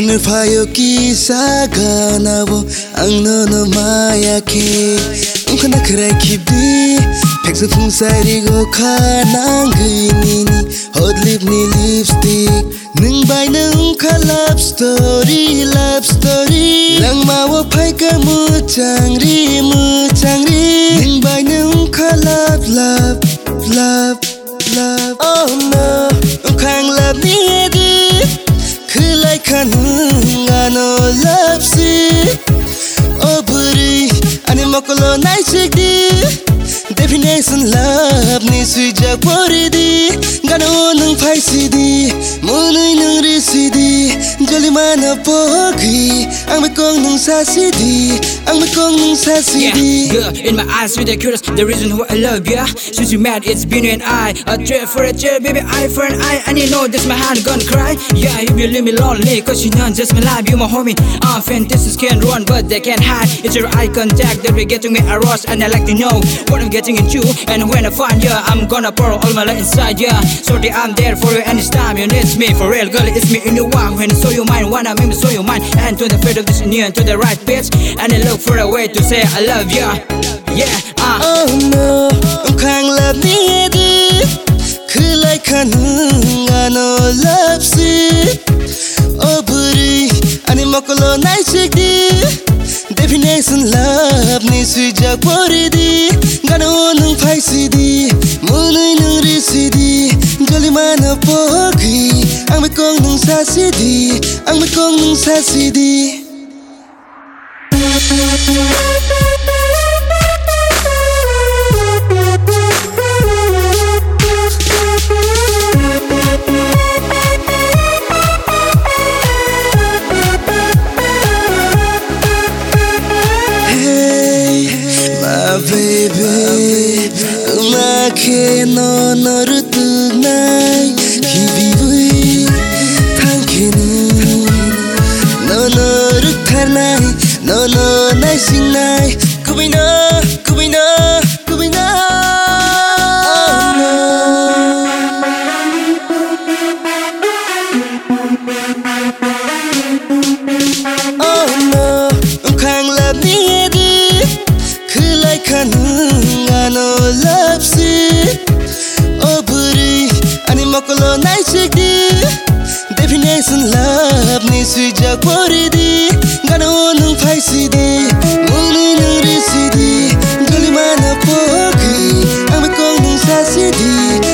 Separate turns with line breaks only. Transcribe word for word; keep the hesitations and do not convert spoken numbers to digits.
fayo kisah ganabo ang nono mayake ungkana krai kibdi peksa phungsari go khanang gini hot lip ni lipstick ning bai nung kha love story love story lang mawa phai ka mu changri mu changri ning bai nung kha love love love love oh no khang love ni edu khulai khanung ano love si oh buri ani makolo nai chikdi definition love ni suja poridi gano nung phai sidi munui nung risidi joli mana pogi ang bekong nung sasidi ang bekong nung sasidi.
Yeah, girl, in my eyes with the curious the reason why I love ya. Since we met it's been you and I a trip for a trip baby eye for an eye and you know this my hand gonna cry. Yeah, if you leave me lonely cause you know just my life you my homie. Uh, fantasies can run but they can't hide. It's your eye contact that we get to me a rush and I like to know what I'm getting into. And when I find you, I'm gonna pour all my love inside you. Sorry, I'm there for you anytime you need me. For real, girl, it's me in the one. When I saw you mine, wanna make me show you mine. And to the fate of this union, to the right pitch. And I look for a way to say I love you. Yeah, uh.
Oh no, I'm khang love ni edu khulai khanung ano love si oh buri ani makolo nai chikdi definition love ni suja poridi gano nung phai sidi munui nung risidi joli mana pogi ang bekong nung sasidi ang bekong nung sasidi. Baby, umake no norutuk nai kibibui thankenu no noruk tharnai no no nai singnai kubina kubina kubina oh no khang love ni edu khulai khanung ano love si oh buri ani makolo nai chikdi definition love ni suja poridi gano nung phai sidi munui nung risidi joli mana pogi ang bekong nung sasidi